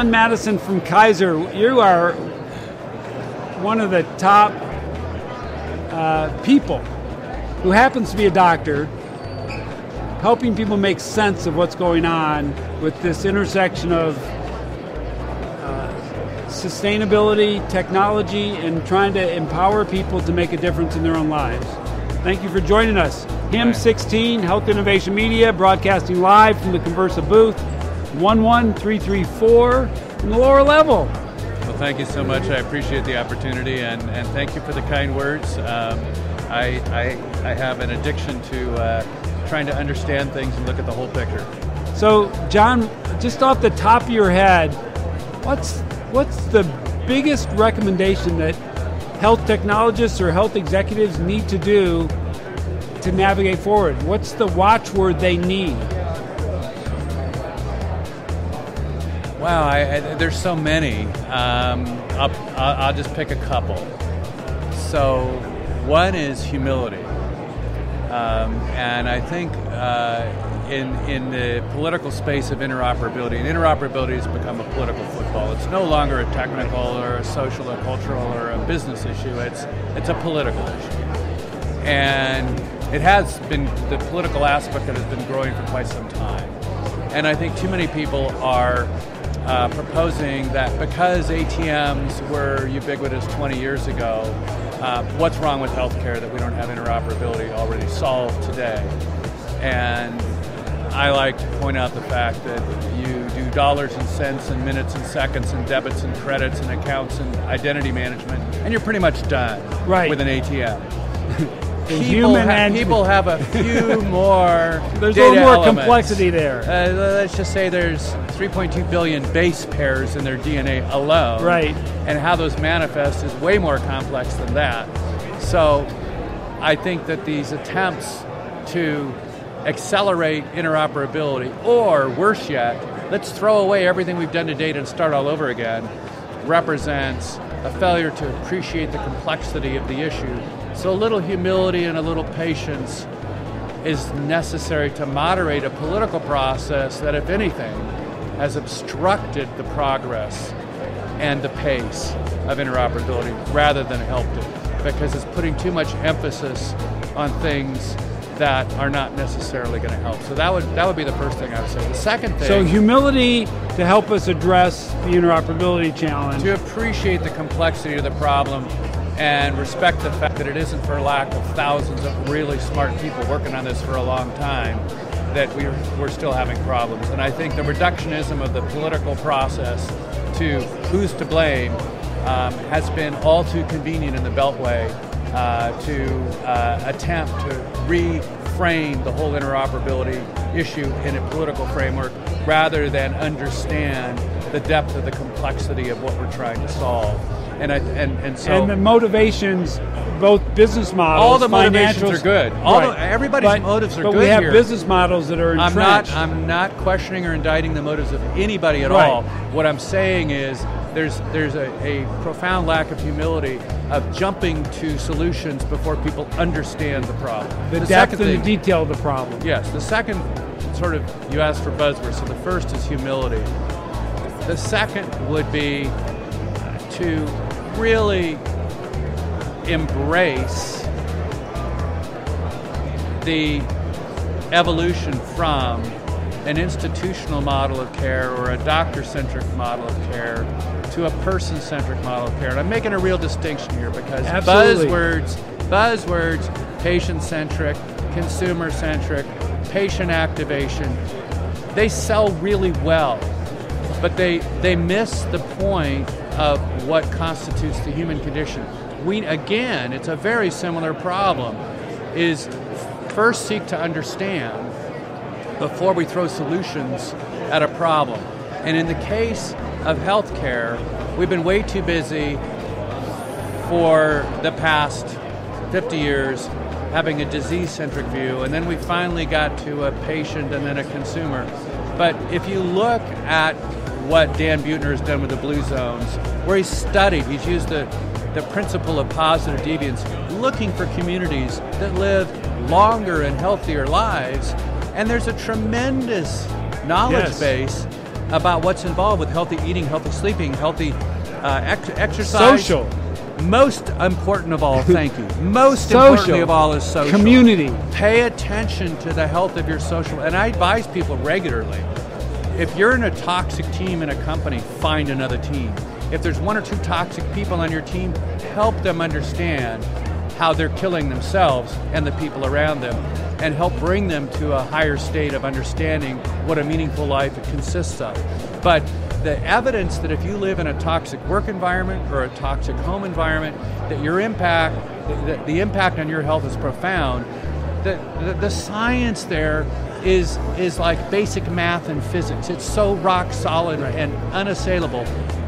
John Madison from Kaiser, you are one of the top people who happens to be a doctor, helping people make sense of what's going on with this intersection of sustainability, technology, and trying to empower people to make a difference in their own lives. Thank you for joining us. HIM 16, Health Innovation Media, broadcasting live from the Conversa booth, 11334 in the lower level. Well, thank you so much. I appreciate the opportunity, and thank you for the kind words. I have an addiction to trying to understand things and look at the whole picture. So, John, just off the top of your head, what's the biggest recommendation that health technologists or health executives need to do to navigate forward? What's the watchword they need? Wow, there's so many. I'll just pick a couple. So one is humility. And I think in the political space of interoperability, and interoperability has become a political football. It's no longer a technical or a social or cultural or a business issue. It's a political issue. And it has been, the political aspect of it has been growing for quite some time. And I think too many people are proposing that because ATMs were ubiquitous 20 years ago, what's wrong with healthcare that we don't have interoperability already solved today? And I like to point out the fact that you do dollars and cents and minutes and seconds and debits and credits and accounts and identity management, and you're pretty much done with an ATM. People have a few more there's data a little more elements. Complexity there. Let's just say there's 3.2 billion base pairs in their DNA alone. Right. And how those manifest is way more complex than that. So I think that these attempts to accelerate interoperability, or worse yet, let's throw away everything we've done to date and start all over again, represents a failure to appreciate the complexity of the issue. So a little humility and a little patience is necessary to moderate a political process that, if anything, has obstructed the progress and the pace of interoperability rather than helped it, because it's putting too much emphasis on things that are not necessarily going to help. So that would be the first thing I would say. The second thing... So humility to help us address the interoperability challenge. To appreciate the complexity of the problem and respect the fact that it isn't for lack of thousands of really smart people working on this for a long time that we're still having problems. And I think the reductionism of the political process to who's to blame has been all too convenient in the Beltway to attempt to reframe the whole interoperability issue in a political framework rather than understand the depth of the complexity of what we're trying to solve. And so the motivations, both business models, all the motivations are good. Everybody's motives are good. But we have here. Business models that are entrenched. I'm not questioning or indicting the motives of anybody at all. What I'm saying is there's a profound lack of humility of jumping to solutions before people understand the problem. The depth and the detail of the problem. Yes. The second sort of, you asked for buzzwords. So the first is humility. The second would be to really embrace the evolution from an institutional model of care or a doctor-centric model of care to a person-centric model of care. And I'm making a real distinction here because buzzwords, patient-centric, consumer-centric, patient activation, they sell really well, but they miss the point of what constitutes the human condition. Again, it's a very similar problem, is first seek to understand before we throw solutions at a problem. And in the case of healthcare, we've been way too busy for the past 50 years having a disease-centric view, and then we finally got to a patient and then a consumer. But if you look at what Dan Buettner has done with the Blue Zones, where he's used the principle of positive deviance, looking for communities that live longer and healthier lives, and there's a tremendous knowledge base about what's involved with healthy eating, healthy sleeping, healthy exercise. Social. Most important of all, thank you. Most Social. importantly of all is social. Community. Pay attention to the health of your social. And I advise people regularly, if you're in a toxic team in a company, find another team. If there's one or two toxic people on your team, help them understand how they're killing themselves and the people around them, and help bring them to a higher state of understanding what a meaningful life it consists of. But the evidence that if you live in a toxic work environment or a toxic home environment, that your impact, the impact on your health is profound. The science there is like basic math and physics. It's so rock solid and unassailable.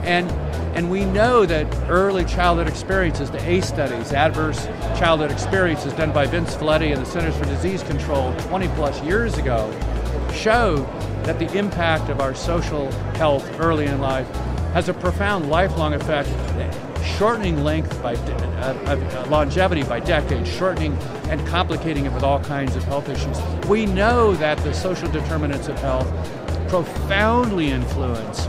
And we know that early childhood experiences, the ACE studies, adverse childhood experiences done by Vince Folletti and the Centers for Disease Control 20 plus years ago, showed that the impact of our social health early in life has a profound lifelong effect, shortening length by longevity by decades, shortening and complicating it with all kinds of health issues. We know that the social determinants of health profoundly influence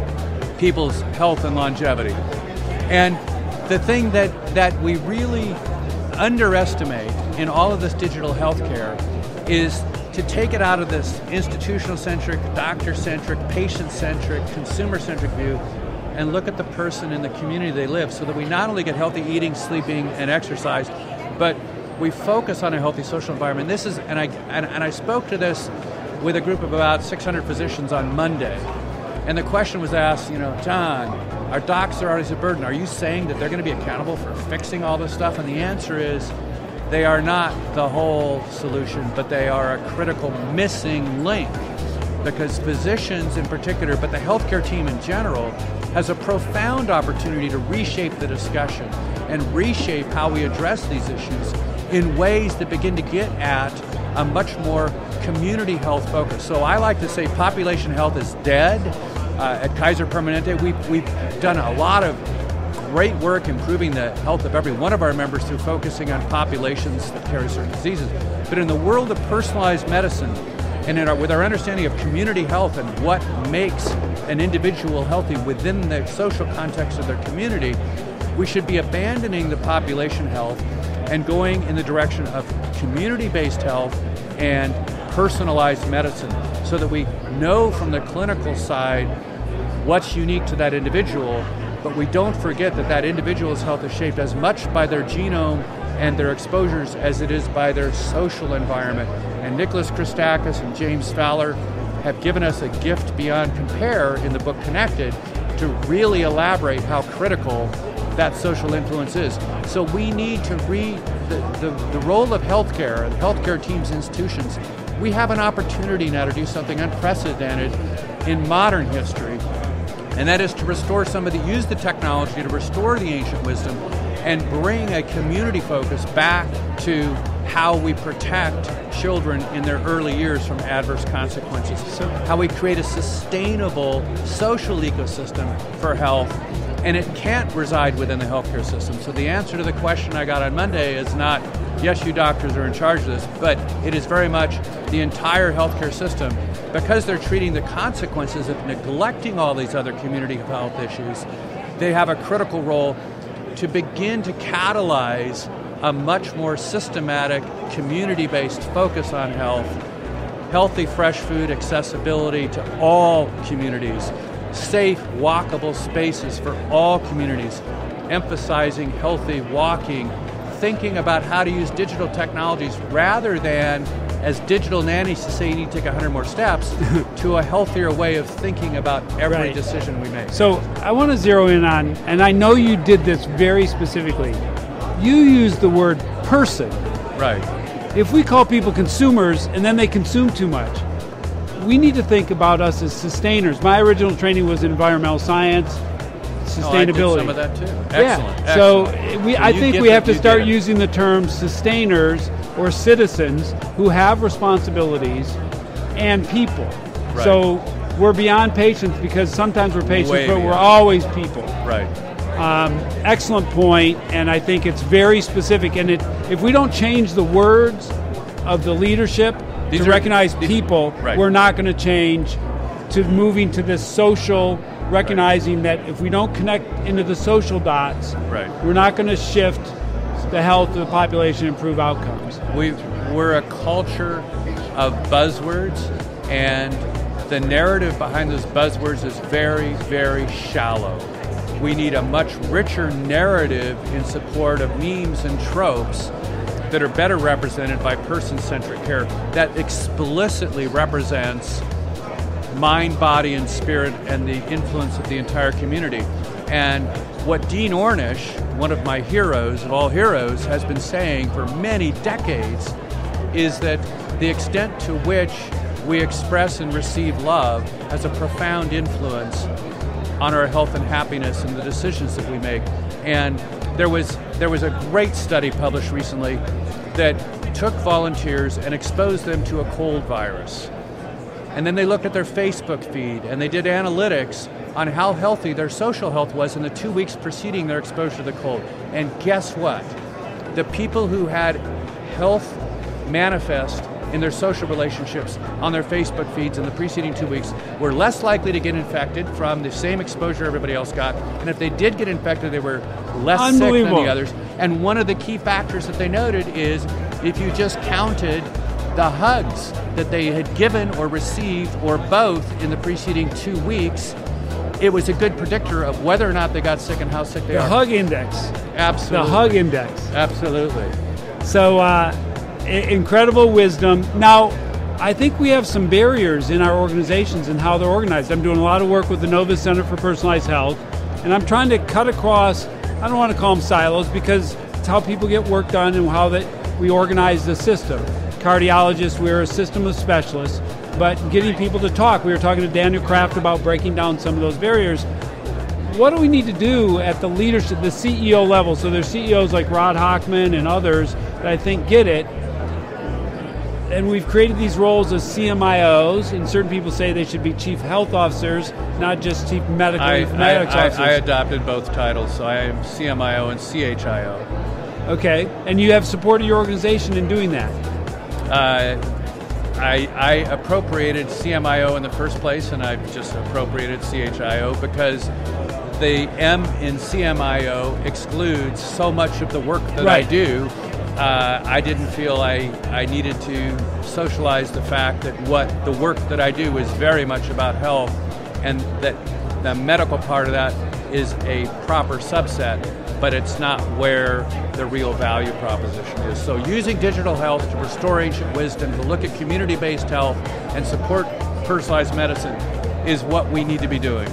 people's health and longevity. And the thing that we really underestimate in all of this digital healthcare is to take it out of this institutional-centric, doctor-centric, patient-centric, consumer-centric view and look at the person in the community they live, so that we not only get healthy eating, sleeping, and exercise, but we focus on a healthy social environment. This is, and I spoke to this with a group of about 600 physicians on Monday, and the question was asked, John, our docs are always a burden. Are you saying that they're going to be accountable for fixing all this stuff? And the answer is, they are not the whole solution, but they are a critical missing link, because physicians in particular, but the healthcare team in general, has a profound opportunity to reshape the discussion and reshape how we address these issues in ways that begin to get at a much more community health focus. So I like to say population health is dead. At Kaiser Permanente, we've done a lot of great work improving the health of every one of our members through focusing on populations that carry certain diseases. But in the world of personalized medicine, and with our understanding of community health and what makes an individual healthy within the social context of their community, we should be abandoning the population health and going in the direction of community-based health and personalized medicine, so that we know from the clinical side what's unique to that individual, but we don't forget that that individual's health is shaped as much by their genome and their exposures as it is by their social environment. And Nicholas Christakis and James Fowler have given us a gift beyond compare in the book Connected to really elaborate how critical that social influence is. So we need to read the role of healthcare and healthcare teams, institutions. We have an opportunity now to do something unprecedented in modern history, and that is to restore use the technology to restore the ancient wisdom and bring a community focus back to how we protect children in their early years from adverse consequences. So how we create a sustainable social ecosystem for health, and it can't reside within the healthcare system. So the answer to the question I got on Monday is not, yes, you doctors are in charge of this, but it is very much the entire healthcare system, because they're treating the consequences of neglecting all these other community health issues. They have a critical role to begin to catalyze a much more systematic, community-based focus on health, healthy, fresh food accessibility to all communities, safe, walkable spaces for all communities, emphasizing healthy walking, thinking about how to use digital technologies rather than, as digital nannies to say you need to take 100 more steps, to a healthier way of thinking about every decision we make. So I want to zero in on, and I know you did this very specifically, you used the word person. Right. If we call people consumers and then they consume too much, we need to think about us as sustainers. My original training was in environmental science, sustainability. I did some of that too. Excellent. Yeah. Excellent. So I think we have to start using the term sustainers or citizens who have responsibilities and people. Right. So we're beyond patients, because sometimes we're patients, Way but beyond. we're always people. Right. Excellent point, and I think it's very specific. And if we don't change the words of the leadership to recognize people, right. we're not going to change to moving to this social, recognizing that if we don't connect into the social dots, we're not going to shift the health of the population and improve outcomes. We're a culture of buzzwords, and the narrative behind those buzzwords is very, very shallow. We need a much richer narrative in support of memes and tropes that are better represented by person-centric care that explicitly represents mind, body, and spirit and the influence of the entire community. And what Dean Ornish, one of my heroes of all heroes, has been saying for many decades is that the extent to which we express and receive love has a profound influence on our health and happiness and the decisions that we make. And there was a great study published recently that took volunteers and exposed them to a cold virus. And then they looked at their Facebook feed and they did analytics on how healthy their social health was in the 2 weeks preceding their exposure to the cold. And guess what? The people who had health manifest in their social relationships on their Facebook feeds in the preceding 2 weeks were less likely to get infected from the same exposure everybody else got. And if they did get infected, they were less sick than the others. And one of the key factors that they noted is if you just counted the hugs that they had given or received or both in the preceding 2 weeks, it was a good predictor of whether or not they got sick and how sick they are. The hug index. Absolutely. The hug index. Absolutely. So incredible wisdom. Now, I think we have some barriers in our organizations and how they're organized. I'm doing a lot of work with the Novus Center for Personalized Health, and I'm trying to cut across, I don't want to call them silos because it's how people get work done and how that we organize the system. Cardiologists, we're a system of specialists, but getting people to talk. We were talking to Daniel Kraft about breaking down some of those barriers. What do we need to do at the leadership, the CEO level? So there's CEOs like Rod Hochman and others that I think get it. And we've created these roles as CMIOs, and certain people say they should be chief health officers, not just chief medical officers. I adopted both titles, so I am CMIO and CHIO. Okay, and you have supported your organization in doing that. I appropriated CMIO in the first place, and I've just appropriated CHIO because the M in CMIO excludes so much of the work that I do. I didn't feel I needed to socialize the fact that the work that I do is very much about health, and that the medical part of that is a proper subset, but it's not where the real value proposition is. So using digital health to restore ancient wisdom, to look at community-based health and support personalized medicine is what we need to be doing.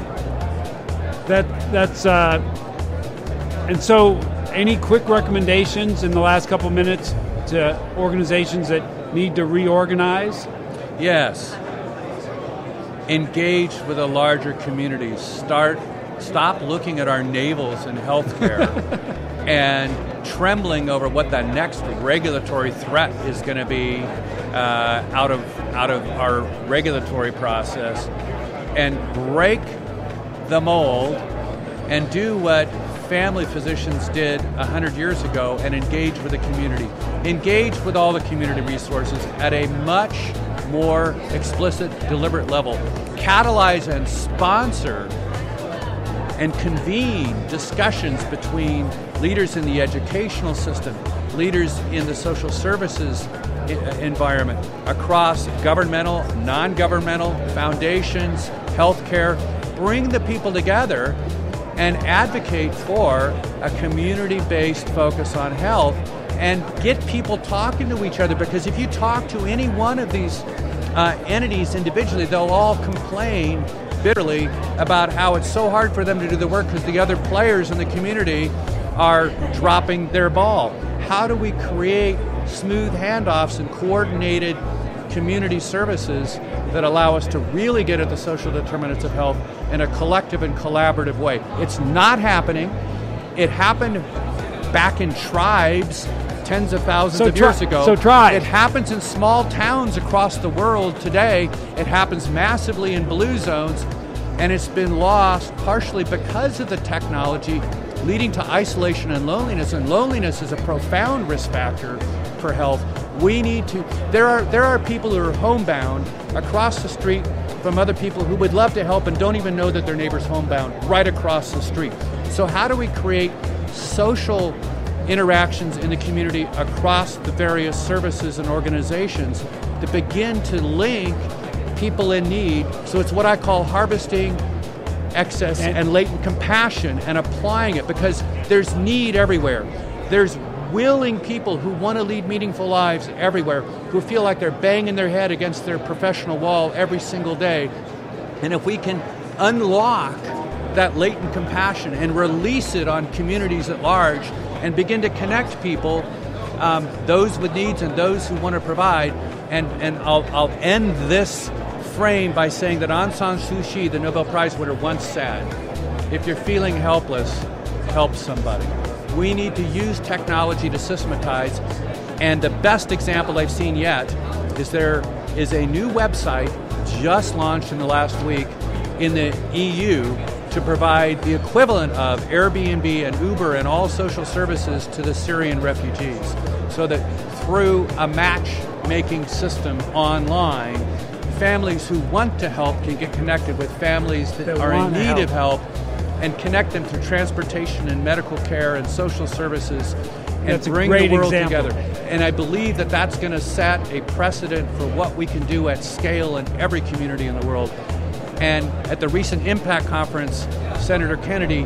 And so any quick recommendations in the last couple minutes to organizations that need to reorganize? Yes. Engage with a larger community. Stop looking at our navels in healthcare and trembling over what the next regulatory threat is going to be out of our regulatory process, and break the mold and do what family physicians did 100 years ago and engage with the community. Engage with all the community resources at a much more explicit, deliberate level. Catalyze and sponsor and convene discussions between leaders in the educational system, leaders in the social services environment, across governmental, non-governmental, foundations, healthcare. Bring the people together and advocate for a community-based focus on health and get people talking to each other, because if you talk to any one of these entities individually, they'll all complain bitterly about how it's so hard for them to do the work because the other players in the community are dropping their ball. How do we create smooth handoffs and coordinated community services that allow us to really get at the social determinants of health in a collective and collaborative way? It's not happening. It happened back in tribes tens of thousands of years ago. It happens in small towns across the world today. It happens massively in blue zones, and it's been lost partially because of the technology, leading to isolation and loneliness is a profound risk factor for health. We need to, there are people who are homebound across the street from other people who would love to help and don't even know that their neighbor's homebound right across the street. So how do we create social interactions in the community across the various services and organizations to begin to link people in need? So it's what I call harvesting excess and latent compassion and applying it, because there's need everywhere. There's willing people who want to lead meaningful lives everywhere, who feel like they're banging their head against their professional wall every single day. And if we can unlock that latent compassion and release it on communities at large and begin to connect people, those with needs and those who want to provide, and I'll end this frame by saying that Aung San Suu Kyi, the Nobel Prize winner, once said, if you're feeling helpless, help somebody. We need to use technology to systematize, and the best example I've seen yet is there is a new website just launched in the last week in the EU to provide the equivalent of Airbnb and Uber and all social services to the Syrian refugees, so that through a matchmaking system online, families who want to help can get connected with families that are in need of help, and connect them through transportation and medical care and social services, and bring the world together. And I believe that that's going to set a precedent for what we can do at scale in every community in the world. And at the recent Impact Conference, Senator Kennedy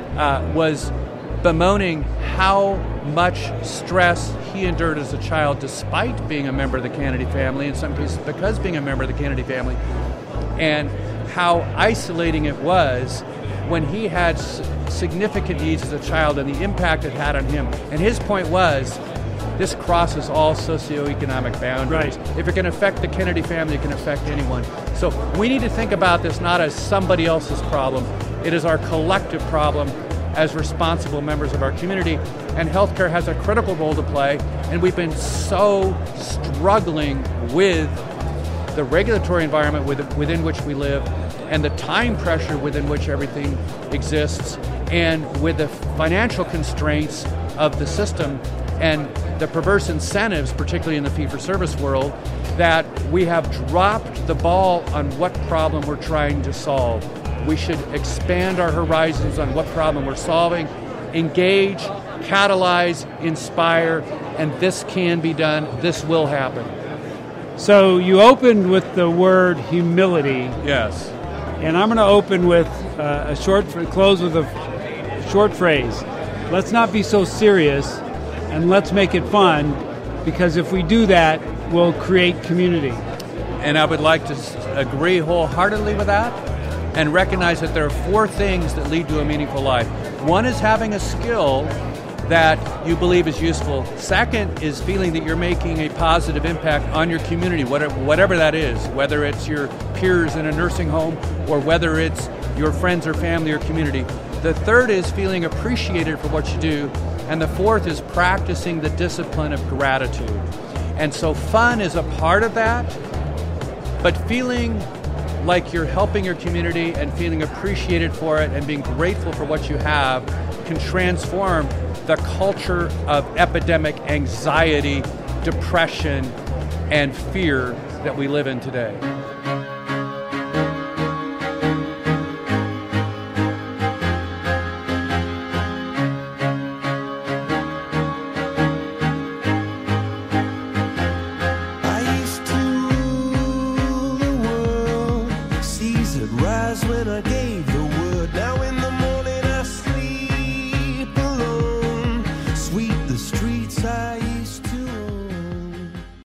was bemoaning how much stress he endured as a child despite being a member of the Kennedy family, in some cases because being a member of the Kennedy family, and how isolating it was when he had significant needs as a child and the impact it had on him. And his point was, this crosses all socioeconomic boundaries. Right. If it can affect the Kennedy family, it can affect anyone. So we need to think about this not as somebody else's problem. It is our collective problem as responsible members of our community. And healthcare has a critical role to play. And we've been so struggling with the regulatory environment within which we live, and the time pressure within which everything exists, and with the financial constraints of the system and the perverse incentives, particularly in the fee-for-service world, that we have dropped the ball on what problem we're trying to solve. We should expand our horizons on what problem we're solving, engage, catalyze, inspire, and this can be done. This will happen. So you opened with the word humility. Yes. And I'm going to open with close with a short phrase. Let's not be so serious, and let's make it fun, because if we do that, we'll create community. And I would like to agree wholeheartedly with that, and recognize that there are 4 things that lead to a meaningful life. One is having a skill that you believe is useful. Second is feeling that you're making a positive impact on your community, whatever that is, whether it's your peers in a nursing home or whether it's your friends or family or community. The third is feeling appreciated for what you do. And the fourth is practicing the discipline of gratitude. And so fun is a part of that, but feeling like you're helping your community and feeling appreciated for it and being grateful for what you have can transform the culture of epidemic anxiety, depression, and fear that we live in today. I used to rule the world, seas would rise when I gave the word. Now in